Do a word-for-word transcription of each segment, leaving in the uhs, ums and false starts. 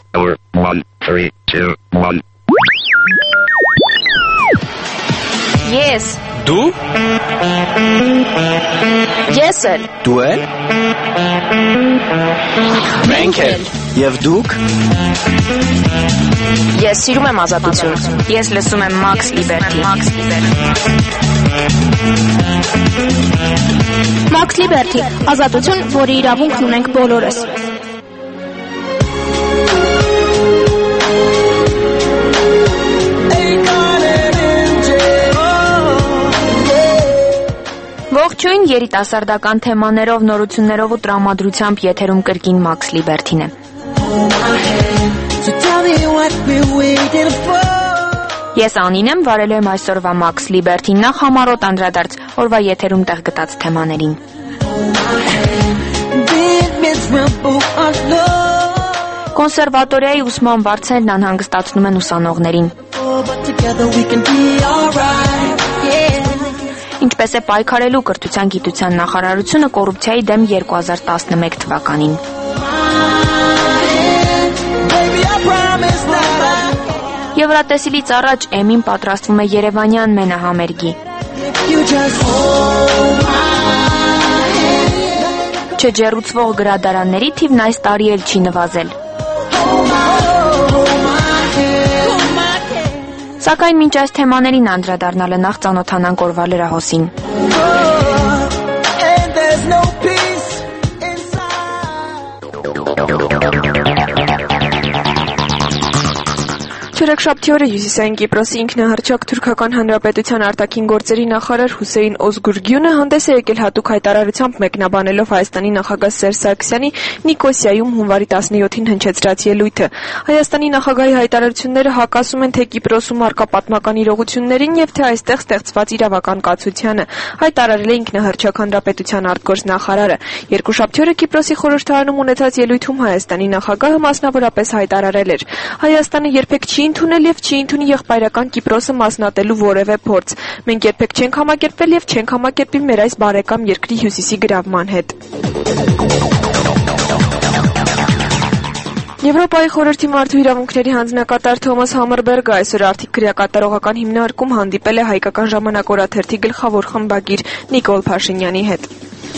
four, one, three, two, one. Ես Դու Ես էլ Դու էլ Մենք էլ Եվ դուք Ես սիրում եմ ազատություն Ես լսում եմ Max Liberty Max Liberty ազատություն, որի իրավունքն ունենք բոլորս Ողջույն երիտասարդական թեմաներով, նորություններով ու տրամադրությամբ եթերում կրկին Max Liberty-ն է։ Ես Անին եմ, վարել եմ այսօրվա Max Liberty-ն, նախ համառոտ անդրադարձ օրվա եթերում տեղ գտած թեմաներին։ Կոնսերվատորիայի ուսման վարձերն անհանգստացնում են ուսանողներին։ Ինչպես է պայքարելու կրթության գիտության նախարարությունը կոռուպցիայի դեմ երկու հազար տասնմեկ թվականին։ Եվրատեսիլից առաջ Էմին պատրաստվում է երևանյան մենահամերգի։ Չջեռուցվող գրադարանների թիվն այս տարի էլ չի նվազել։ Սակայն մինչ այս թեմաներին անդրադառնալը նախ ծանոթանանք օրվա լրահոսին։ Չորեքշաբթի օրը Հյուսիսային Կիպրոսի ինքնահռչակ Թուրքական Հանրապետության արտաքին գործերի նախարար Հուսեյն Օզգուրգյունը հանդես է եկել հատուկ հայտարարությամբ մեկնաբանելով Հայաստանի նախագահ Սերժ Սարգսյանի Նիկոսիայում հունվարի տասնյոթին հնչեցրած ելույթը։ Հայաստանի նախագահի հայտարարությունները հակասում են թե Կիպրոսում առկա պատմական իրողություններին եւ թե այստեղ ստեղծված իրավական կացությանը, հայտարարել է ինքնահռչակ Հանրապետության արտգործնախարարը։ Երկուշաբթի օրը Կիպրոսի խորհրդարանում ունեցած ելույթում Հայաստանի նախագահը մասնավորապես հայտարարել էր. Հայաստանը երբեք չի ընդունել եւ չի ընդունի եղբայրական Կիպրոսը մասնատելու որևէ փորձ։ Մենք երբեք չենք համակերպվել եւ չենք համակերպի մեր այս բարեկամ երկրի հյուսիսի գրավման հետ։ Եվրոպայի խորհրդի մարդու իրավունքների հանձնակատար Թոմաս Համերբերգը այսօր արդի քրեակատարողական հիմնարկում հանդիպել է հայկական ժամանակ օրաթերթի գլխավոր խմբագիր Նիկոլ Փաշինյանի հետ։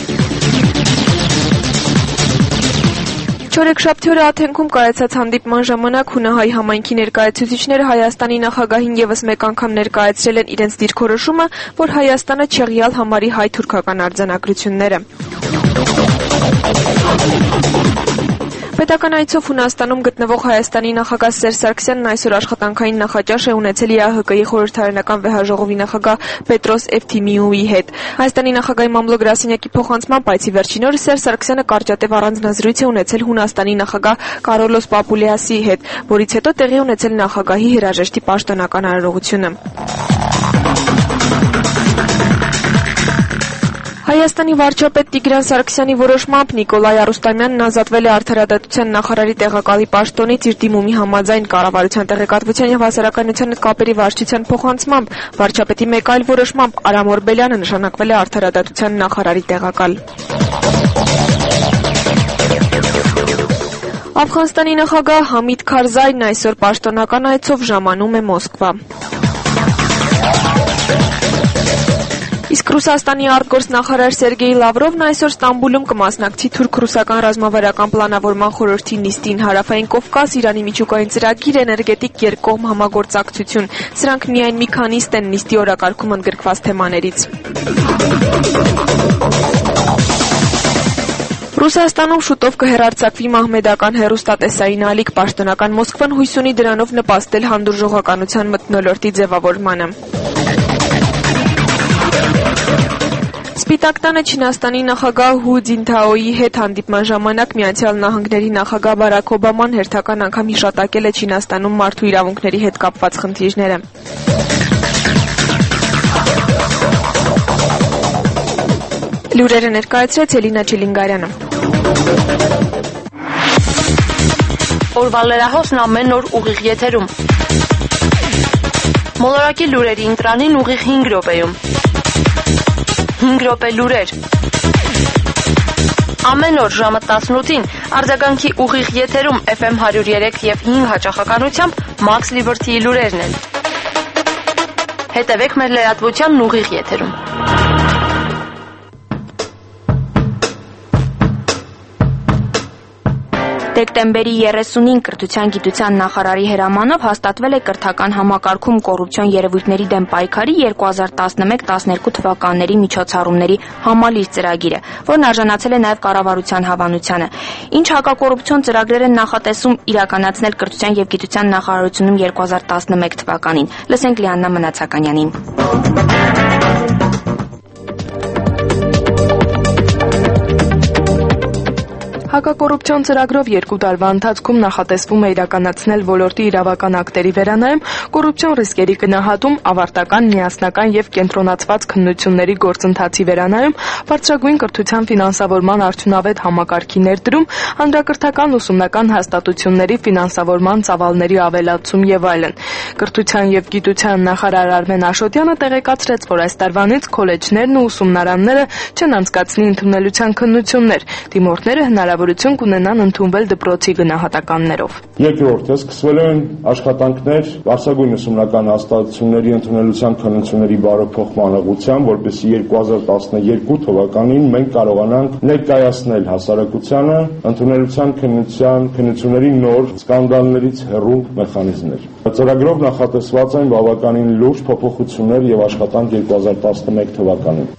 Չորեքշաբթի օրը Աթենքում կայացած հանդիպման ժամանակ հունահայ համայնքի ներկայացուցիչները Հայաստանի նախագահին եւս մեկ անգամ ներկայացրել են իրենց դիրքորոշումը, որ Հայաստանը չեղյալ համարի հայ-թուրքական արձանագրությունները։ Պետական այցով Հունաստանում գտնվող Հայաստանի նախագահ Սերժ Սարգսյանն այսօր աշխատանքային նախաճաշ է ունեցել ԵԱՀԿ-ի խորհրդարանական վեհաժողովի նախագահ Պետրոս Էվթիմիուի հետ։ Հայաստանի նախագահի մամլո-գրասենյակի փոխանցմամբ այցի վերջին օրը Սերժ Սարգսյանը կարճատև առանձնազրույց է ունեցել Հունաստանի նախագահ Կարոլոս Պապուլեասի հետ, որից հետո տեղի ունեցել նախագահի հրաժեշտի պաշտոնական արարողությունը։ Հայաստանի վարչապետ Տիգրան Սարգսյանի որոշմամբ Նիկոլայ Արուստամյանն ազատվել է Արդարադատության նախարարի տեղակալի պաշտոնից իր դիմումի համաձայն կառավարության տեղեկատվության եւ հասարակայնության հետ կապերի վարչության փոխանցմամբ վարչապետի մեկ այլ որոշմամբ Արամ Օրբելյանը նշանակվել է Արդարադատության նախարարի տեղակալ։ Աֆղանստանի նախագահ Համիդ Քարզայն այսօր պաշտոնական այցով ժամանում է Մոսկվա։ Իսկ Ռուսաստանի արտգործնախարար Սերգեյ Լավրովն այսօր Ստամբուլում կմասնակցի թուրք-ռուսական ռազմավարական պլանավորման խորհրդի նիստին Հարավային Կովկաս Իրանի միջուկային ծրագիր էներգետիկ երկկողմ համագործակցություն։ Սրանք միայն մի քանիստ են նիստի օրակարգում ընդգրկված թեմաներից։ Ռուսաստանում շուտով կհեռարձակվի մահմեդական հեռուստատեսային ալիք, պաշտոնական Մոսկվան հույս ունի դրանով նպաստել հանդուրժողականության մթնոլորտի ձևավորմանը։ Սպիտակ տանը Չինաստանի նախագահ Հու Ձինթաոյի հետ հանդիպման ժամանակ Միացյալ Նահանգների նախագահ Բարաք Օբաման հերթական անգամ հիշատակել է Չինաստանում մարդու իրավունքների հետ կապված խնդիրները։ Լուրերը ներկայացրեց Էլինա Չիլինգարյանը։ Օրվա լրահոսն ամեն օր ուղիղ եթերում։ Մոլորակի լուրերի ընտրանին ուղիղ հինգ րոպեում։ հինգ րոպե լուրեր։ Ամեն օր ժամը տասնութին Արձագանքի ուղիղ եթերում F M one oh three եւ five հաճախականությամբ Max Liberty-ի լուրերն են։ Հետևեք մեր լրատվությանն ուղիղ եթերում։ Դեկտեմբերի երեսունին կրթության գիտության նախարարի հրամանով հաստատվել է կրթական համակարգում կոռուպցիոն երևույթների դեմ պայքարի two thousand eleven twelve թվականների միջոցառումների համալիր ծրագիրը, որն արժանացել է նաև կառավարության հավանությանը։ Ինչ հակակոռուպցիոն ծրագրեր են նախատեսում իրականացնել կրթության և գիտության նախարարությունում two thousand eleven թվականին։ Լսենք Լիաննա Մնացականյանին։ Հակակոռուպցիոն ծրագրով երկու տարվա ընթացքում նախատեսվում է իրականացնել ոլորտի իրավական ակտերի վերանայում, կոռուպցիոն ռիսկերի գնահատում, ավարտական, միասնական և կենտրոնացված քննությունների գործընթացի վերանայում, բարձրագույն կրթության ֆինանսավորման արդյունավետ համակարգի ներդրում, հանրակրթական ուսումնական հաստատությունների ֆինանսավորման ծավալների ավելացում և այլն։ Կրթության և գիտության նախարար Արմեն Աշոտյանը տեղեկացրեց, որ այս տարվանից քոլեջներն ու ուսումնարանները չեն անցկացնի ընդունելության քննություններ, դիմորդները հնարավորություն կունենան ընդունվել դպրոցի գնահատականներով։ Երկրորդը սկսվել են աշխատանքներ բարձրագույն ուսումնական հաստատությունների ընդունելության քննությունների բարեփոխման ուղղությամբ, որպեսզի two thousand twelve թվականին մենք կարողանանք ներկայացնել հասարակությանը ընդունելության քննության քննությունների նոր սկանդալներից հեռու մեխանիզմներ։ Ծրագրով նախատեսված են բավականին լուրջ փոփոխություններ եւ աշխատանք two thousand eleven թվականին։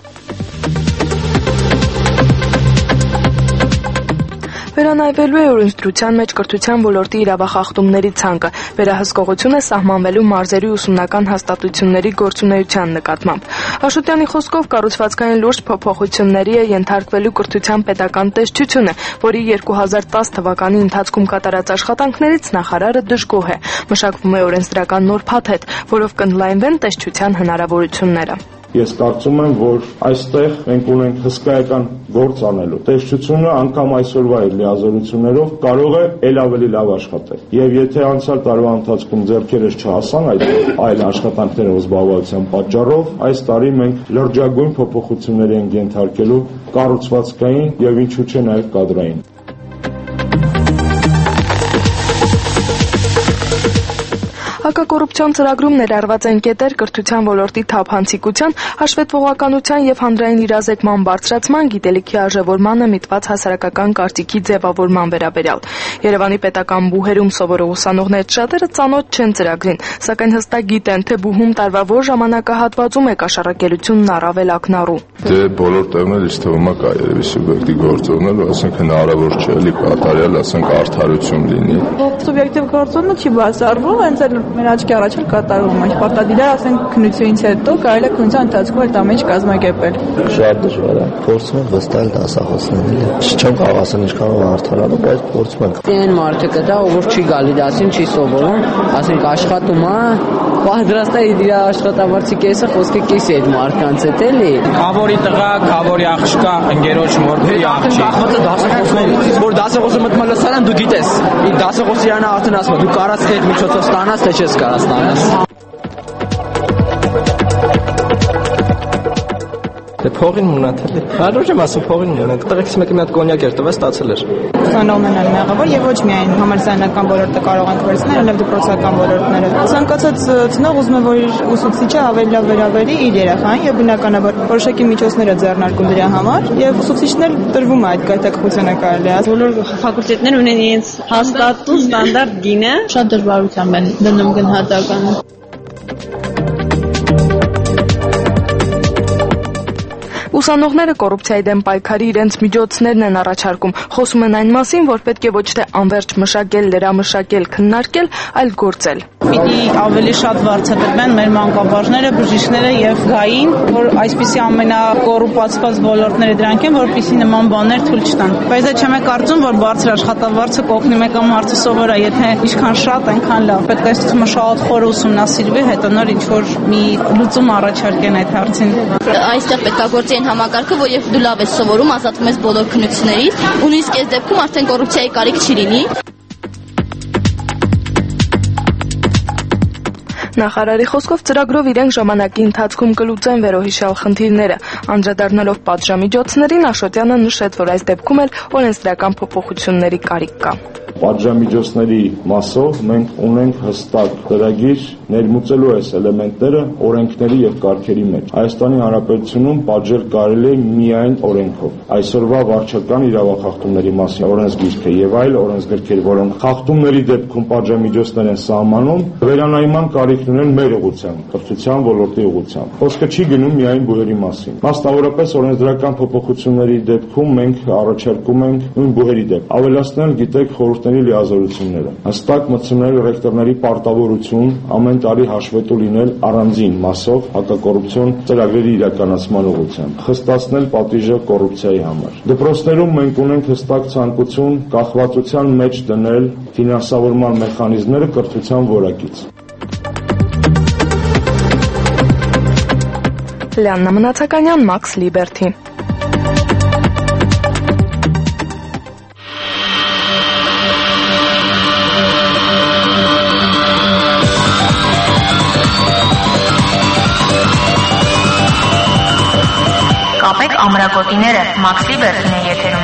Վերանայվելու է օրենսդրության մեջ կրթության ոլորտի իրավախախտումների ցանկը, վերահսկողություն է սահմանվելու մարզերի ուսումնական հաստատությունների գործունեության նկատմամբ։ Աշոտյանի խոսքով կառուցվածքային լուրջ փոփոխությունների է ենթարկվելու կրթության պետական տեսչությունը, որի two thousand ten թվականի ընթացքում կատարած աշխատանքներից նախարարը դժգոհ է։ Մշակվում է օրենսդրական նոր փաթեթ, որով կընդլայնվեն տեսչության հնարավորությունները։ Ես կարծում եմ, որ այստեղ մենք ունենք հսկայական գործ անելու։ Տեսչությունը անգամ այսօրվա իր լիազորություններով կարող է ել ավելի լավ աշխատել։ Եվ եթե անցյալ տարվա ընթացքում ձեռքերս չհասան այդ այլ աշխատանքներով զբաղվածության պատճառով, այս տարի մենք լրջագույն փոփոխություններ ենք ենթարկելու կառուցվածքային եւ ինչու՞ չէ նաեւ կադրային։ Հակակոռուպցիոն ծրագրում ներառված են կետեր կրթության ոլորտի թափանցիկության, հաշվետվողականության և հանրային իրազեկման բարձրացման, գիտելիքի արժևորմանը միտված հասարակական կարծիքի ձևավորման վերաբերյալ։ Երևանի պետական բուհերում սովորող ուսանողներից շատերը ծանոթ չեն ծրագրին, սակայն հստակ գիտեն, թե բուհում տարվա որ ժամանակահատվածում է կաշառակերությունն առավել ակնառու։ Դե բոլոր տեղներ ինձ թվում է կա երևի սուբյեկտիվ գործողներ, ասենք հնարավոր չէ, էլի կատարյալ, ասենք արդարություն լինի։ Սուբյեկտիվ գործողությունը չի բացառվում, հենց էլ մեր աչքի առաջ էլ կատարվում է։ Պարտադիր է, ասենք քննությունից հետո կարելի է քննության ընթացքում այդ ամենը կազմակերպել։ Շատ դժվար է։ Փորձում ենք վստահել դասախոսներին։ Չեմ կարող ասել ինչքան արդարանում, բայց փորձում ենք։ Այն մարդը կդա, ով չի գալի դասին, չի սովորում, ասենք աշխատում է, պատրաստ է իր աշխատավարձի կեսը խոսքը կեսի այդ մարդկանց հետ էլի։ Քավորի տղա, քավորի աղջկա, ընկերոջ մորթի աղջիկ։ Դասախոսների, որ դասախոսը մտնում է լսարան, դու գիտես, իր դասախոսը իրանա արդեն ասում է, դու կարաս այդ միջոցով ստանաս, թե չես կարաս ստանաս։ Դե փողին մնացել է։ Հարուր եմ ասում փողին մնաց։ Տղեկից մեկը մի հատ կոնյակ էր տվել, ստացել էր։ Ուսանողներն են մեղավոր եւ ոչ միայն համալսարանական ոլորտը կարող են վերցնել, այլև դպրոցական ոլորտները։ Ցանկացած ծնող ուզում է, որ իր ուսուցիչը ավելի լավ վերաբերի իր երեխային եւ բնականաբար որոշակի միջոցներ է ձեռնարկում դրա համար եւ ուսուցիչն էլ տրվում է այդ գայթակղությանը կարելի է։ Բոլոր ֆակուլտետները ունեն իրենց հաստատ ու ստանդարտ գինը, շատ դժվարությամբ են դնում գնահատականը։ Ուսանողները կոռուպցիայի դեմ պայքարի իրենց միջոցներն են առաջարկում, խոսում են այն մասին, որ պետք է ոչ թե անverջ մշակել, լրամշակել, քննարկել, այլ գործել։ Պիտի ավելի շատ վարձատրվեն մեր մանկաբարձները, բժիշկները եւ գային, որ այսպիսի ամենակոռուպացված ոլորտները դրանք են, որպեսզի նման բաներ թույլ չտան։ Բայց դա չեմ կարծում, որ բարձր աշխատավարձը կօգնի մեկը մարդը սովորա, եթե ինչքան շատ, այնքան լավ։ Պետք է ստացումը շատ խոր ուսումնասիրվի, հետո նոր ինչ որ մի լուծում առաջարկեն այդ հարցին։ Այստեղ պետք է գործի այն համակարգը, որ երբ դու լավ ես սովորում, ազատվում ես բոլոր քննություններից, ու նույնիսկ այս դեպքում արդեն կոռուպցիայի կարիք չի լինի։ Նախարարի խոսքով ծրագրով իրենք ժամանակի ընթացքում կլուծեն վերոհիշյալ խնդիրները։ Անդրադառնալով պատժամիջոցներին Աշոտյանը նշեց, որ այս դեպքում էլ օրենսդրական փոփոխությունների կարիք կա։ Պատժամիջոցների մասով մենք ունենք հստակ ծրագիր ներմուծելու այս էլեմենտները օրենքների եւ կարգերի մեջ։ Հայաստանի Հանրապետությունում պատժել կարելի է միայն օրենքով։ Այսօրվա վարչական իրավախախտումների մասին օրենսգիրքը եւ այլ օրենսգրքեր, որոնք խախտումների դեպքում պատժամիջոցներ են սահմանում, վերանայման կարիքն ունեն մեր ուղղությամբ, կրթության ոլորտի ուղղությամբ։ Խոսքը չի գնում միայն բուհերի մասին։ Մասնավորապես օրենսդրական փոփոխությունների դեպքում մենք առաջարկում ենք նույն բուհերի դեպքում ավելացնել, գիտեք, խորհուրդների լիազորությունները, հստակ մտցնել ռեկտորների պարտավորություն ամեն տարի հաշվետու լինել առանձին մասով հակակոռուպցիոն ծրագրերի իրականացման ուղղությամբ, խստացնել պատիժը կոռուպցիայի համար։ Դպրոցներում մենք ունենք հստակ ցանկություն կախվածության մեջ դնել ֆինանսավորման մեխանիզմները կրթության որակից։ Լիաննա Մնացականյան, Մաքս Լիբերթի։ Կապեք ամրակոտիները, Մաքս Լիբերթին է եթերում։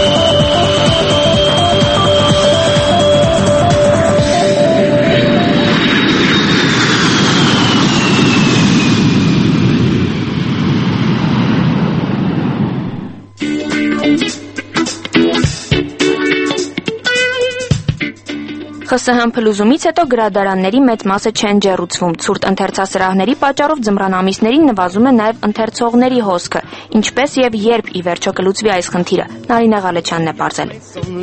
Խ Ս Հ փլուզումից հետո գրադարանների մեծ մասը չեն ջեռուցվում։ Ցուրտ ընթերցասրահների պատճառով ձմռան ամիսներին նվազում է նաև ընթերցողների հոսքը։ Ինչպես եւ երբ ի վերջո կլուծվի այս խնդիրը, Նարինե Ղալեչյանն է պարզել։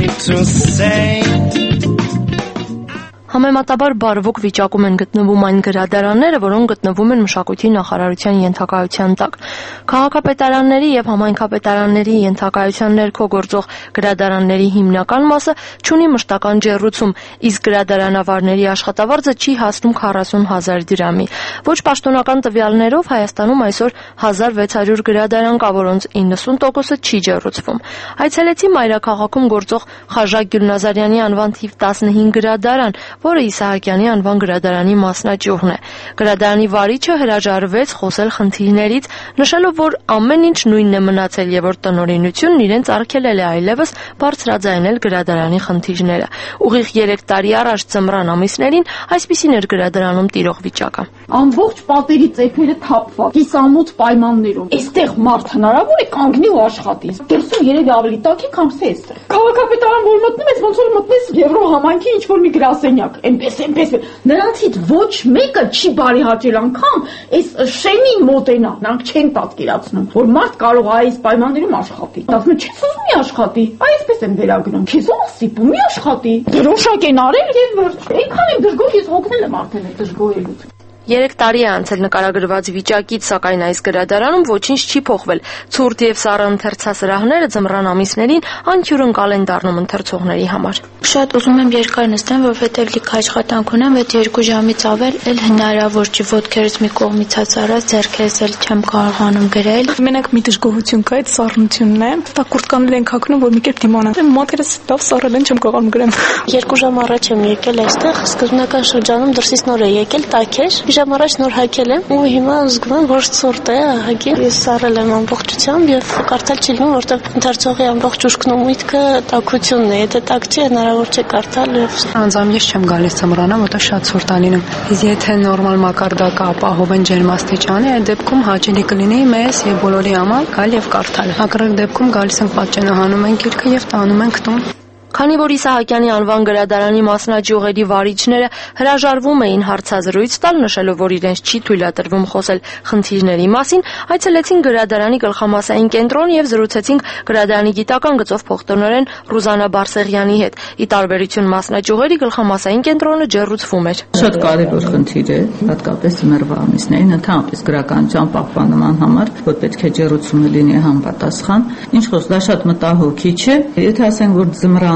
Համեմատաբար բարվոք վիճակում են գտնվում այն գրադարանները, որոնք գտնվում են մշակույթի նախարարության ենթակայության տակ։ Քաղաքապետարանների եւ համայնքապետարանների ենթակայության ներքո գործող գրադարանների հիմնական մասը չունի մշտական ջեռուցում, իսկ գրադարանավարների աշխատավարձը չի հասնում քառասուն հազար դրամի։ Ոչ պաշտոնական տվյալներով Հայաստանում այսօր հազար վեց հարյուր գրադարան կա, որոնց իննսուն տոկոսը չի ջեռուցվում։ Այցելեցի մայրաքաղաքում գործող Խաժակ Գյուլնազարյանի անվան թիվ տասնհինգ գրադարան, որը Իսահակյանի անվան գրադարանի մասնաճյուղն է։ Գրադարանի վարիչը հրաժարվեց խոսել խնդիրներից, նշելով, որ ամեն ինչ նույնն է մնացել եւ որ տնօրինությունն իրենց արգելել է այլևս բարձրաձայնել գրադարանի խնդիրները։ Ուղիղ երեք տարի առաջ ձմռան ամիսներին այսպիսին էր գրադարանում տիրող վիճակը։ Ամբողջ պատերի ծեփերը թափված, կիսամութ պայմաններում։ Այստեղ մարդ հնարավոր է կանգնի ու աշխատի։ Դրսում երևի ավելի տաք է, քան թե այստեղ։ Քաղաքապետարան որ մտնում ես, ոնց որ մտնես Եվրո համայնքի ինչ որ մի գրասենյակ։ Էնպես, էնպես։ Նրանցից ոչ մեկը չի բարի հաճել անգամ այս շեմին մոտենա։ Նրանք չեն պատկերացնում, որ մարդ կարող է այս պայմաններում աշխատի։ Ասում եմ, չես ուզում մի աշխատի։ Այսպես եմ վերագրում։ Քեզ ո՞վ ստիպում մի աշխատի։ Դրոշակ են արել եւ վերջ։ Այնքան եմ դժգոհ, ես հոգնել եմ արդեն այդ դժգոհելուց։ Երեք տարի է անցել նկարագրված վիճակից, սակայն այս գրադարանում ոչինչ չի փոխվել։ Ցուրտ եւ սառը ընթերցասրահները ձմռան ամիսներին անհյուրընկալ են դառնում ընթերցողների համար։ Շատ ուզում եմ երկար նստեմ, որովհետեւ լիք աշխատանք ունեմ, այդ երկու ժամից ավել էլ հնարավոր չի, ոտքերս մի կողմից հացարած, ձեռքերս էլ չեմ կարողանում գրել։ Մենակ մի դժգոհություն կա, այդ սառնությունն է։ Դա կուրտկանել ենք հագնում, որ մի կերպ դիմանան։ Մոտերս լավ սառել են, չեմ կարողանում գրեմ։ Երկու ժամ առաջ եմ եկել այստեղ, սկզբնական շրջանում դրսից նոր է եկել, տաք էր։ Ժամ առաջ նոր հագել եմ ու հիմա զգում եմ, որ ցուրտ է հագի։ Ես սառել եմ ամբողջությամբ եւ կարդալ չի լինում, որտեղ ընթերցողի ամբողջ ուշքն ու միտքը տաքությունն է։ Եթե տաք չի, հնարավոր չէ կարդալ եւ անձամբ ես չեմ գալիս ծմրանը, որտեղ շատ ցուրտ է լինում։ Իսկ եթե նորմալ մակարդակը ապահովեն ջերմաստիճանը, այդ դեպքում հաճելի կլինի մեզ եւ բոլորի համար գալ եւ կարդալ։ Հակառակ դեպքում գալիս ենք պատճենահանում ենք գիրքը եւ տանում ենք տուն։ Քանի որ Իսահակյանի անվան գրադարանի մասնաճյուղերի վարիչները հրաժարվում էին հարցազրույց տալ, նշելով, որ իրենց չի թույլատրվում խոսել խնդիրների մասին, այցելեցին գրադարանի գլխամասային կենտրոն եւ զրուցեցին գրադարանի գիտական գծով փոխտնօրեն Ռուզանա Բարսեղյանի հետ։ Ի տարբերություն մասնաճյուղերի, գլխամասային կենտրոնը ջեռուցվում էր։ Շատ կարևոր խնդիր է, հատկապես ձմեռվա ամիսներին, ընդհանրապես գրականության պահպանման համար, որ պետք է ջեռուցումը լինի համապատասխան։ Ինչ խոսք, դա շատ մտահոգիչ է։ Եթե ասենք, որ ձմռան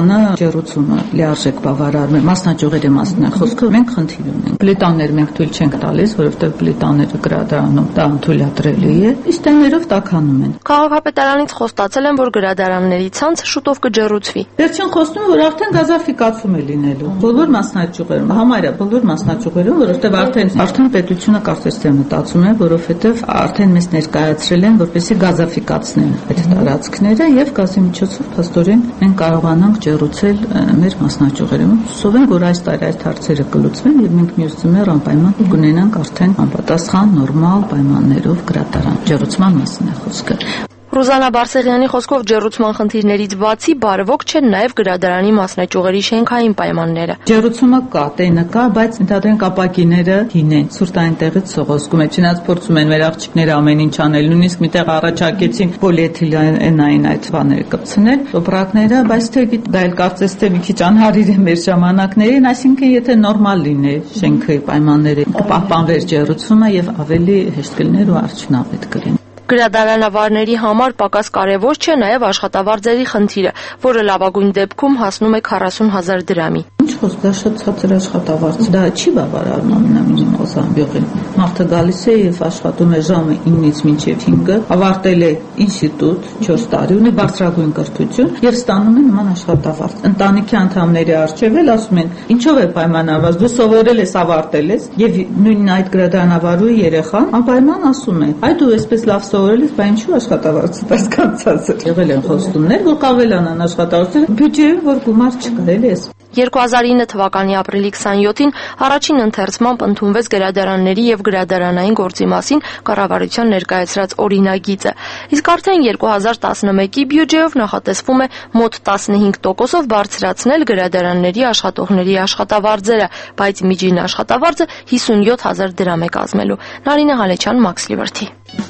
բանը ջեռուցումը լիարժեք բավարարում է, մասնաճյուղերի մասն է խոսքը, մենք խնդիր ունենք։ Պլիտաներ մենք թույլ չենք տալիս, որովհետև պլիտաները գրադարանում դա անթույլատրելի է, իստաններով տաքանում են։ Քաղաքապետարանից խոստացել են, որ գրադարանների ցանցը շուտով կջեռուցվի։ Վերջին խոստումը, որ արդեն գազաֆիկացում է լինելու բոլոր մասնաճյուղերում, համարյա բոլոր մասնաճյուղերում, որովհետև արդեն արդեն պետությունը կարծես թե մտածում է, որովհետև արդեն մեզ ներկայացրել են, որպեսզի գազաֆիկացնեն այդ տարածքները եւ գազի միջոցով փաստորեն մենք կարողանանք ջեռուցել մեր մասնաճյուղերում։ Հուսով եմ, որ այս տարի այդ հարցերը կլուծվեն եւ մենք մյուս ձմեռ անպայման կունենանք արդեն անպատասխան նորմալ պայմաններով գրադարան։ Ջեռուցման մասին է խոսքը։ Ռուզանա Բարսեղյանի խոսքով ջեռուցման խնդիրներից բացի բարվոք չեն նաև գրադարանի մասնաճյուղերի շենքային պայմանները։ Ջեռուցումը կա, տենը կա, բայց ընդհանրեն ապակիները հին են, ցուրտային տեղից սողոսկում է, չնայած փորձում են մեր աղջիկները ամեն ինչ անել, նույնիսկ միտեղ առաջարկեցին պոլիէթիլենային այդ բաները կպցնել, տոպրակները, բայց թե դա էլ կարծես թե մի քիչ անհարիր է մեր ժամանակներին, այսինքն եթե նորմալ լինի շենքի պայմանները, կպահպանվեր ջեռուցումը եւ ավելի հեշտ կլիներ ու արդյունավետ կլիներ։ Գրադարանավարների համար պակաս կարևոր չէ նաև աշխատավարձերի խնդիրը, որը լավագույն դեպքում հասնում է քառասուն հազար դրամի։ Ինչ խոսք, դա շատ ցածր աշխատավարձ, դա չի բավարարում ամենամինիմալ զամբյուղին։ Մարդը գալիս է եւ աշխատում է ժամը ինից մինչեւ հինգը, ավարտել է ինստիտուտ չորս տարի, ունի բարձրագույն կրթություն եւ ստանում է նման աշխատավարձ։ Ընտանիքի անդամների առջեւ էլ ասում են, ինչով է պայմանավորված, դու սովորել ես, ավարտել ես եւ նույնն այդ գրադարանավարուի երեխան անպայման ասում է, այ դու այսպես լավ սովորել ես, բայց ինչու աշխատավարձը այսքան ցածր։ Եղել են խոստումներ, որ կավելանան աշխատավարձերը, բյուջեում որ գումար չկա, էլի էս։ երկու հազար ինը թվականի ապրիլի քսանյոթին առաջին ընթերցմամբ ընդունվեց գրադարանների եւ գրադարանային գործի մասին կառավարության ներկայացրած օրինագիծը։ Իսկ արդեն երկու հազար տասնմեկի բյուջեով նախատեսվում է մոտ տասնհինգ տոկոսով բարձրացնել գրադարանների աշխատողների աշխատավարձերը, բայց միջին աշխատավարձը հիսունյոթ հազար դրամ է կազմելու։ Նարինե Ղալեչյան, Max Liberty։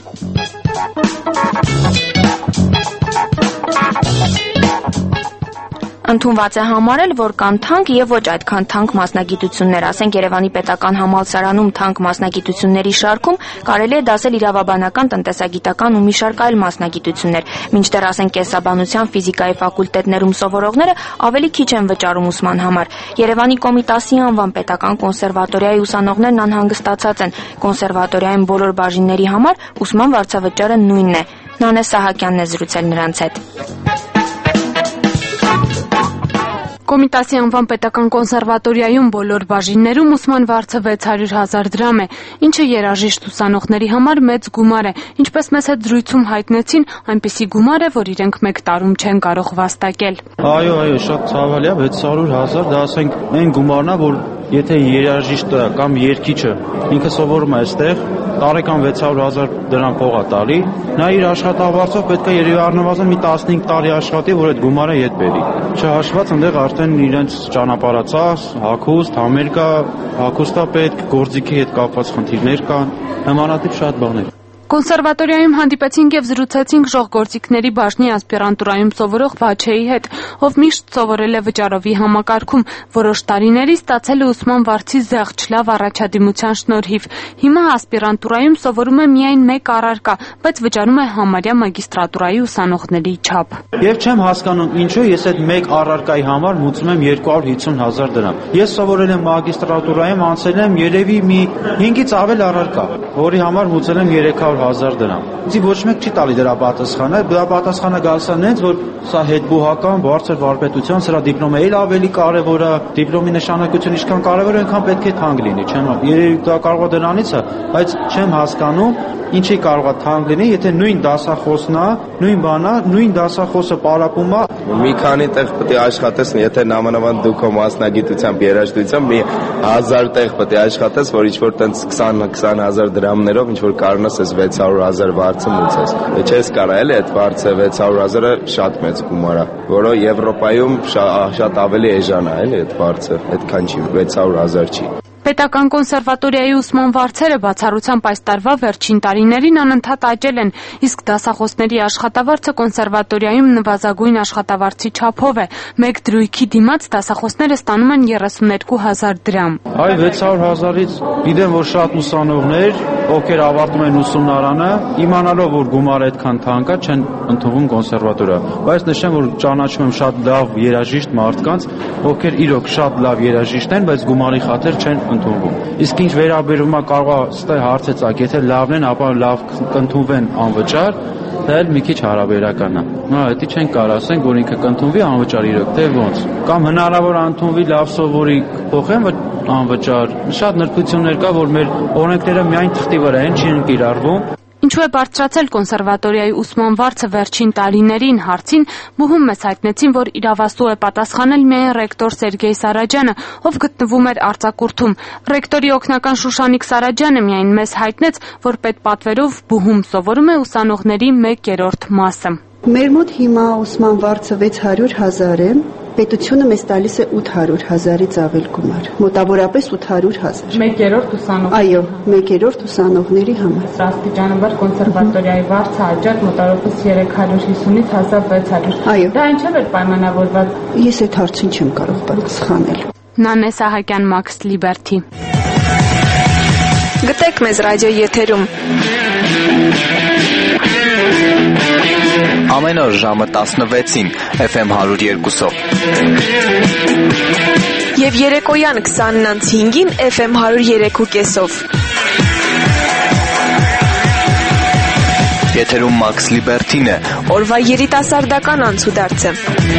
Ընդունված է համարել, որ կան թանկ եւ ոչ այդքան թանկ մասնագիտություններ, ասենք Երևանի պետական համալսարանում թանկ մասնագիտությունների շարքում կարելի է դասել իրավաբանական, տնտեսագիտական ու մի շարք այլ մասնագիտություններ, մինչդեռ ասենք կենսաբանության, ֆիզիկայի ֆակուլտետներում սովորողները ավելի քիչ են վճարում ուսման համար։ Երևանի Կոմիտասի անվան պետական կոնսերվատորիայի ուսանողներն անհանգստացած են, կոնսերվատորիայում բոլոր բաժինների համար ուսման վարձավճարը նույնն է։ Նանե Սահակյանն է զրուցել նրանց հետ։ Կոմիտասի անվան պետական կոնսերվատորիայում բոլոր բաժիններում ուսման վարձը վեց հարյուր հազար դրամ է, ինչը երաժիշտ ուսանողների համար մեծ գումար է, ինչպես մեզ հետ զրույցում հայտնեցին, այնպիսի գումար է, որ իրենք մեկ տարում չեն կարող վաստակել։ Այո, այո, շատ ցավալի է, վեց հարյուր հազար, դա ասենք այն գումարն է, որ եթե երաժիշտը կամ երգիչը ինքը սովորում է այստեղ, տարեկան վեց հարյուր հազար դրամ փող է տալի, նա իր աշխատավարձով պետք է երևի առնվազն մի տասնհինգ տարի աշխատի, որ այդ գումարը ետ բերի։ Չհաշված այնտեղ արդեն իրենց ճանապարհացած, հագուստ, համերգա, հագուստապետ, գործիքի հետ կապված խնդիրներ կան, նմանատիպ շատ բաներ։ Կոնսերվատորիայում հանդիպեցինք եւ զրուցեցինք ժողգործիքների բաժնի ասպիրանտուրայում սովորող Վաչեի հետ, ով միշտ սովորել է վճարովի համակարգում, որոշ տարիների ստացել է ուսման վարձի զեղչ լավ առաջադիմության շնորհիվ։ Հիմա ասպիրանտուրայում սովորում է միայն մեկ առարկա, բայց վճարում է համարյա մագիստրատուրայի ուսանողների չափ։ Եվ չեմ հասկանում ինչու ես այդ մեկ առարկայի համար մուծում եմ երկու հարյուր հիսուն հազար դրամ։ Ես սովորել եմ մագիստրատուրայում, անցել եմ երևի մի հինգից ավել առարկա, որի համար մուծել եմ երեք հարյուր հազար դրամ։ Ձի ոչ մեկ չի տալի դրա պատասխանը, դրա պատասխանը գալիս է նենց, որ սա հետբուհական բարձր վարպետության, սրա դիպլոմը էլ ավելի կարևոր է, դիպլոմի նշանակությունը ինչքան կարևոր է, այնքան պետք է թանկ լինի, չեմ, երևի դա կարող է դրանից է, բայց չեմ հասկանում ինչի կարող է թանկ լինի, եթե նույն դասախոսն է, նույն բանն է, նույն դասախոսը պարապում է։ Մի քանի տեղ պետք է աշխատես, եթե նամանավան դու քո մասնագիտությամբ, երաժշտությամբ մի հազար տեղ պետք է աշխատես, որ ինչ-որ տենց քսան հազար դրամներով ինչ-որ կարողանաս այս վեց հարյուր հազար վարձը մուծես։ Չես կարող էլի այդ վարձը վեց հարյուր հազարը շատ մեծ գումար է, որը Եվրոպայում շատ ավելի էժան է, էլի այդ վարձը, այդքան չի, վեց հարյուր հազար չի։ Պետական կոնսերվատորիայի ուսման վարձերը բացառությամբ այս տարվա վերջին տարիներին անընդհատ աճել են, իսկ դասախոսների աշխատավարձը կոնսերվատորիայում նվազագույն աշխատավարձի չափով է։ Մեկ դրույքի դիմաց դասախոսները ստանում են երեսունեքու հազար դրամ։ Այ վեց հարյուր հազարից գիտեմ, որ շատ ուսանողներ, ովքեր ավարտում են ուսումնարանը, իմանալով, որ գումարը այդքան թանկ է, չեն ընդունվում կոնսերվատորիա։ Բայց նշեմ, որ ճանաչում եմ շատ լավ երաժիշտ մարդկանց, ովքեր իրոք շատ լավ երաժիշտ են, բայց գումարի խաթր չեն ընդունվում։ Իսկ ինչ վերաբերում է կարող է ստե հարցը ցակ, եթե լավն են, ապա լավ կընդունվեն անվճար, դա էլ մի քիչ հարաբերական է։ Հա, դա չեն կարող ասենք, որ ինքը կընդունվի անվճար իրոք, թե ոնց։ Կամ հնարավոր է ընդունվի լավ սովորի փոխեն, որ անվճար։ Շատ նրբություններ կա, որ մեր օրենքները միայն թղթի վրա են, չի կիրառվում։ Ինչու է բարձրացել կոնսերվատորիայի ուսման վարձը վերջին տարիներին հարցին, բուհում մեզ հայտնեցին, որ իրավասու է պատասխանել միայն ռեկտոր Սերգեյ Սարաջյանը, ով գտնվում էր արձակուրդում։ Ռեկտորի օգնական Շուշանիկ Սարաջյանը միայն մեզ հայտնեց, որ պետպատվերով բուհում սովորում է ուսանողների մեկ երրորդ մասը։ Մեր մոտ հիմա ուսման վարձը վեց հարյուր հազար է, պետությունը մեզ տալիս է ութ հարյուր հազարից ավել գումար, մոտավորապես ութ հարյուր հազար։ Մեկ երրորդ ուսանող։ Այո, մեկ երրորդ ուսանողների համար։ Աստիճանաբար կոնսերվատորիայի վարձը աճած մոտավորապես երեք հարյուր հիսունից հասավ վեց հարյուր։ Այո։ Դա ինչով էր պայմանավորված։ Ես այդ հարցին չեմ կարող պատասխանել։ Նանե Սահակյան, Max Liberty։ Գտեք մեզ ռադիոյի եթերում։ Ամեն օր ժամը տասնվեցին Էֆ Էմ հարյուր երկուսով։ Եվ երեկոյան քսանն անց հինգին Էֆ Էմ հարյուր երեք ու կեսով։ Եթերում Max Liberty-ն է։ Օրվա երիտասարդական անցուդարձը։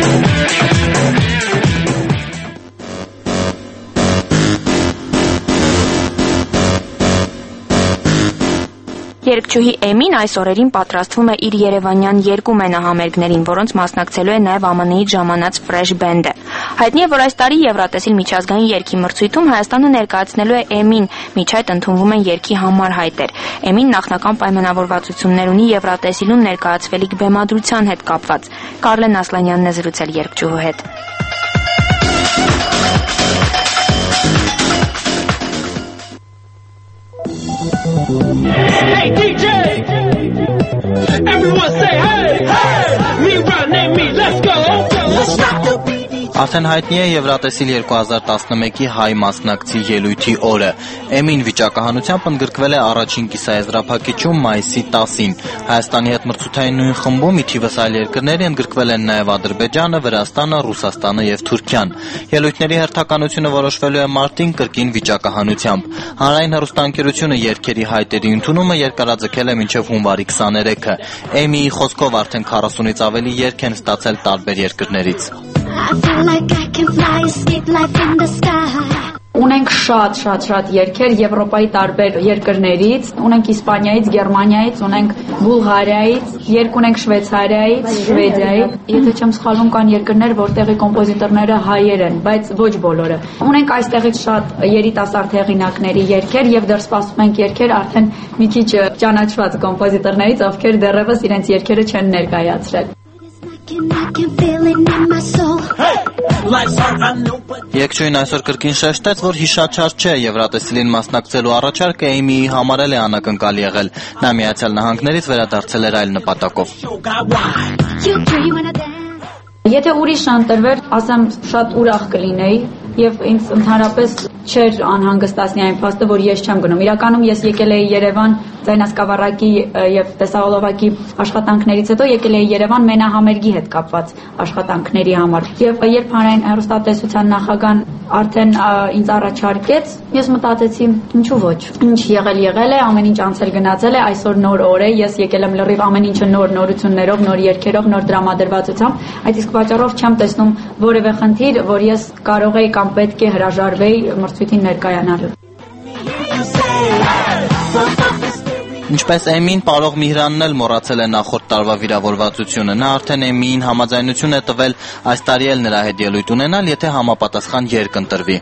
Երգչուհի Էմին այս օրերին պատրաստվում է իր երևանյան երկու մենահամերգներին, որոնց մասնակցելու է նաև Ամն Ի-ից ժամանած Fresh Band-ը։ Հայտնի է, որ այս տարի Եվրատեսիլ միջազգային երգի մրցույթում Հայաստանը ներկայացնելու է Էմին, միջ այդ ընդունվում են երգի համար հայտեր։ Էմին նախնական պայմանավորվածություններ ունի Եվրատեսիլում ներկայացվելիք բեմադրության հետ կապված։ Կարլեն Ասլանյանն է զրուցել երգչուհու հետ։ Hey D J, everyone say hey, hey, me run and me, let's go, let's rock the beat. Արդեն հայտնի է Եվրատեսիլ երկու հազար տասնմեկի հայ մասնակցի ելույթի օրը։ Էմին վիճակահանությամբ ընդգրկվել է առաջին կիսաեզրափակիչում մայիսի տասին։ Հայաստանի հետ մրցութային նույն խմբում ի թիվս այլ երկրների ընդգրկվել են նաև Ադրբեջանը, Վրաստանը, Ռուսաստանը եւ Թուրքիան։ Ելույթների հերթականությունը որոշվելու է մարտին կրկին վիճակահանությամբ։ Հանրային հեռուստաընկերությունը երգերի հայտերի ընդունումը երկարաձգել է մինչև հունվարի քսաներեքը։ Էմիի խոսքով արդեն քառասունից ավելի երգ են ստացել տարբեր երկրներից։ I feel like I can fly, escape life in the sky. Ունենք շատ շատ շատ երգեր Եվրոպայի տարբեր երկրներից, ունենք Իսպանիայից, Գերմանիայից, ունենք Բուլղարիայից, երգ ունենք Շվեյցարիայից, Շվեդիայից։ Եթե չեմ սխալվում, կան երկրներ, որտեղի կոմպոզիտորները հայեր են, բայց ոչ բոլորը։ Ունենք այստեղից շատ երիտասարդ հեղինակների երգեր եւ դեռ սպասում ենք երգեր արդեն մի քիչ ճանաչված կոմպոզիտորներից, ովքեր դեռևս իրենց երգերը չեն ներկայացրել։ Երգչուհին այսօր կրկին շեշտեց, որ հիշաչար չէ, Եվրատեսիլին մասնակցելու առաջարկը Էմիի համար էլ է անակնկալ եղել։ Նա Միացյալ Նահանգներից վերադարձել էր այլ նպատակով։ Եթե ուրիշ ընտրվեր, ասեմ, շատ ուրախ կլինեի եւ ինձ ընդհանրապես չէր անհանգստացնի այն փաստը, որ ես չեմ գնում։ Իրականում ես եկել էի Երևան ձայնասկավառակի եւ տեսահոլովակի աշխատանքներից հետո եկել էի Երևան մենահամերգի հետ կապված աշխատանքների համար։ Եվ երբ հանրային հեռուստատեսության նախագահան արդեն ինձ առաջարկեց, ես մտածեցի, ինչու ոչ։ Ինչ եղել եղել է, ամեն ինչ անցել գնացել է, այսօր նոր օր է, ես եկել եմ լրիվ ամեն ինչը նոր նորություններով, նոր երգերով, նոր դրամադրվածությամբ, այդ իսկ պատճառով չեմ տեսնում որևէ խնդիր, որ ես կարող էի կամ պետք է հրաժարվեի մրցույթին ներկայանալու։ Ինչպես Էմին, Պարող Միհրանն էլ մոռացել է նախորդ տարվա վիրավորվածությունը։ Նա արդեն Էմիին համաձայնություն է տվել այս տարի էլ նրա հետ ելույթ ունենալ, եթե համապատասխան երգ ընտրվի։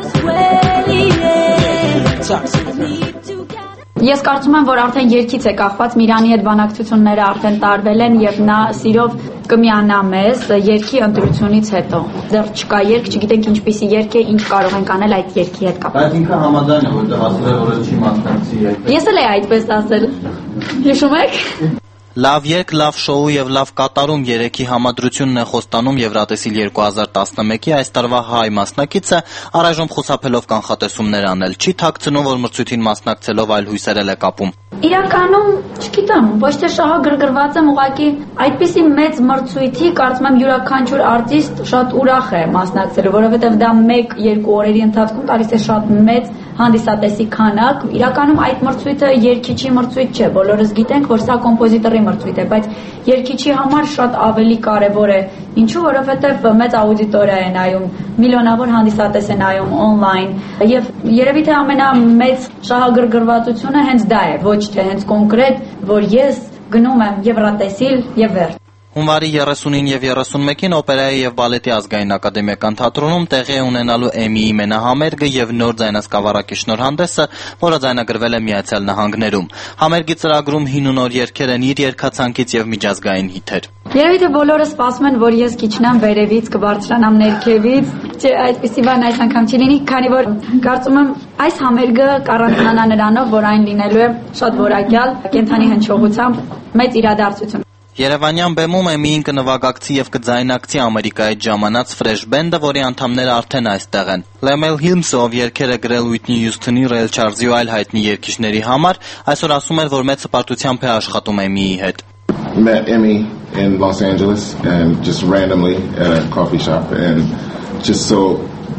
Ես կարծում եմ, որ արդեն երգից է կախված, Միրանի հետ բանակցությունները արդեն տարվել են եւ նա սիրով կմիանա մեզ երկի ընտրությունից հետո։ Դեռ չկա երկ, չգիտենք ինչպիսի երկ է, ինչ կարող ենք անել այդ երկի հետ կապ։ Բայց ինքը համաձայն է, որտեղ ասել է, որ չի մասնակցի երկ։ Ես էլ էի այդպես ասել։ Հիշում եք։ Լավ երկ, լավ շոու եւ լավ կատարում երեքի համադրությունն է խոստանում Եվրատեսիլ երկու հազար տասնմեկի այս տարվա հայ մասնակիցը առայժմ խուսափելով կանխատեսումներ անել։ Չի թաքցնում, որ մրցույթին մասնակցելով այլ հույսերել է կապում։ Իրականում, չգիտեմ, ոչ թե շահագրգռված եմ, ուղղակի այդպիսի մեծ մրցույթի կարծում եմ յուրաքանչյուր արտիստ շատ ուրախ է մասնակցելու, որովհետև դա մեկ-երկու օրերի ընթացքում տալիս է շատ մեծ հանդիսատեսի քանակ։ Իրականում այդ մրցույթը երգիչի մրցույթ չէ, բոլորս գիտենք, որ սա կոմպոզիտորի մրցույթ է, բայց երգիչի համար շատ ավելի կարևոր է։ Ինչու, որովհետև մեծ աուդիտորիա է նայում, միլիոնավոր հանդիսատես է նայում on-line, եւ երևի թե ամենամեծ շահագրգռվածությունը հենց դա է, ոչ թե հենց կոնկրետ, որ ես գնում եմ Եվրատեսիլ եւ վերջ։ Հունվարի երեսունին եւ երեսունմեկին օպերայի եւ բալետի ազգային ակադեմիական թատրոնում տեղի է ունենալու Էմիի մենահամերգը եւ նոր ձայնասկավառակի շնորհանդեսը, որը ձայնագրվել է Միացյալ Նահանգներում։ Համերգի ծրագրում հին ու նոր երգեր են իր երգացանկից եւ միջազգային հիթեր։ Երևի թե բոլորը սպասում են, որ ես քիչնամ վերևից, կբարձրանամ ներքևից, չէ, այդպիսի բան այս անգամ չի լինի, քանի որ կարծում եմ այս համերգը կառանձնանա նրանով, որ այն լինելու է շատ որակյալ, կենդանի հնչողությամբ մեծ իրադարձություն։ Երևանյան բեմում Էմիին կնվագակցի եւ կձայնակցի Ամերիկայից ժամանած Fresh Band-ը, որի անդամները արդեն այստեղ են։ Lemel Hilms, ով երգեր է գրել Whitney Houston-ի, Ray Charles-ի ու այլ հայտնի երգիչների համար, այսօր ասում էր, որ մեծ հպարտությամբ է աշխատում Էմիի հետ։ Met Emmy in Los Angeles and just randomly at a coffee shop and just so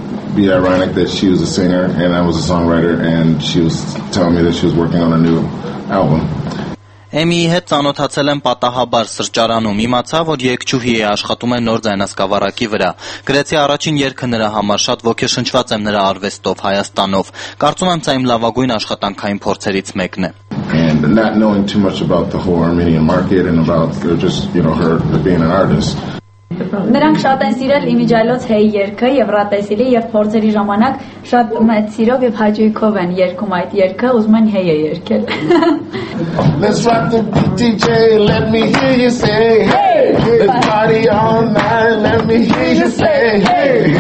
be ironic that she was a singer and I was a songwriter and she was telling me that she was working on a new album. Էմիի հետ ծանոթացել եմ պատահաբար սրճարանում, իմացա, որ երգչուհի է, աշխատում է նոր ձայնասկավառակի վրա։ Գրեցի առաջին երգը նրա համար, շատ ոգեշնչված եմ նրա արվեստով, Հայաստանով։ Կարծում եմ, սա իմ լավագույն աշխատանքային փորձերից մեկն է։ And not knowing too much about the whole Armenian market and about just, you know, her being an artist. Նրանք շատ են սիրել իմիջայլոց հեյ երգը Եվրատեսիլի եւ փորձերի ժամանակ շատ մեծ սիրով եւ հաճույքով են երգում այդ երգը, ուզում են հեյը երգել։ Let's rock the D J, let me hear you say hey. Let's party all night, let me hear you say hey.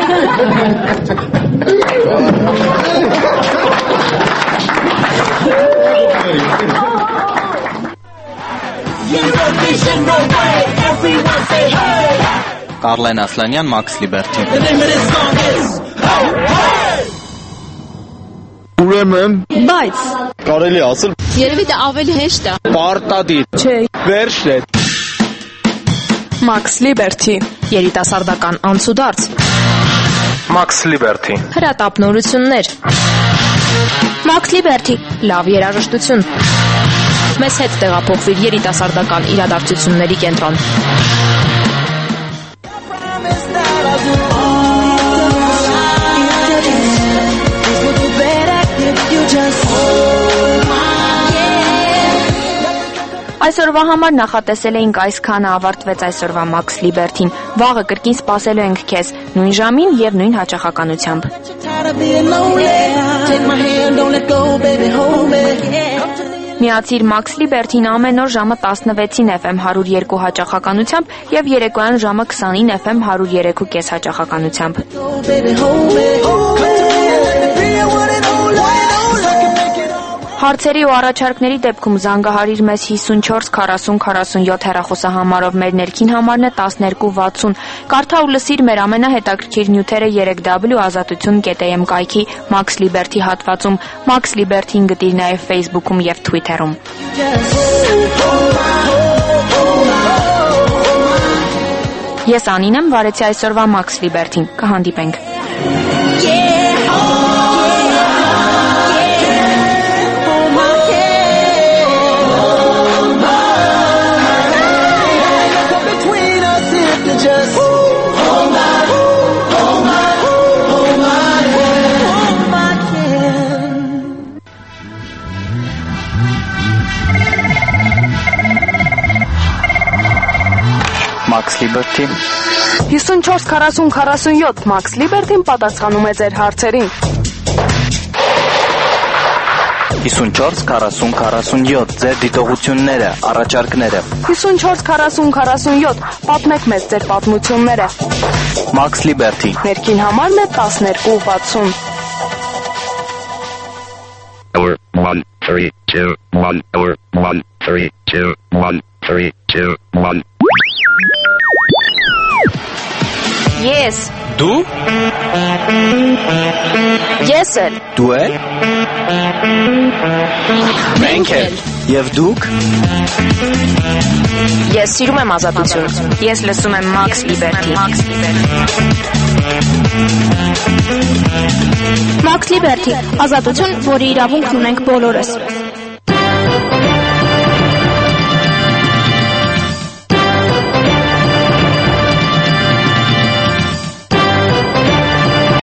Eurovision, no way, everyone say hey. Կարլեն Ասլանյան, Max Liberty։ The name of this song is Hey, hey. Ուրեմն, բայց կարելի ասել, երևի դա ավելի հեշտ է։ Պարտադիր։ Չէ։ Վերջն է։ Max Liberty, երիտասարդական անցուդարձ։ Max Liberty։ Հրատապնորություններ։ Max Liberty, լավ երաժշտություն։ Մեզ հետ տեղափոխվիր երիտասարդական իրադարձությունների կենտրոն։ Այսօրվա համար նախատեսել էինք այսքանը, ավարտվեց այսօրվա Max Liberty-ն։ Վաղը կրկին սպասելու ենք քեզ նույն ժամին եւ նույն հաճախականությամբ։ Միացիր Max Liberty-ն ամեն օր ժամը տասնվեցին F M հարյուր երկու հաճախականությամբ եւ երեկոյան ժամը քսանին F M հարյուր երեք ու կես հաճախականությամբ։ Հարցերի ու առաջարկների դեպքում զանգահարիր մեզ հիսունչորս քառասուն քառասունյոթ հեռախոսահամարով, մեր ներքին համարն է տասներկու վաթսուն։ Կարդա ու լսիր մեր ամենահետաքրքիր նյութերը երեք w ազատություն կետ a m կայքի Max Liberty հատվածում։ Max Liberty-ն գտիր նաև Facebook-ում եւ Twitter-ում։ Ես Անին եմ, վարեցի այսօրվա Max Liberty-ն։ Կհանդիպենք։ Max Liberty հիսունչորս քառասուն քառասունյոթ Max Liberty-ն պատասխանում է ձեր հարցերին։ հիսունչորս քառասուն քառասունյոթ ձեր դիտողությունները, առաջարկները։ հիսունչորս քառասուն քառասունյոթ պատմեք մեզ ձեր պատմությունները։ Max Liberty։ Ներքին համարն է տասներկու վաթսուն։ one three two one or one three two one three two one. Yes. Դու? Ես էլ։ Դու էլ? Մենք էլ։ Եվ դուք? Ես սիրում եմ ազատություն։ Ես լսում եմ Max Liberty։ Max Liberty, ազատություն, որի իրավունքն ունենք բոլորս։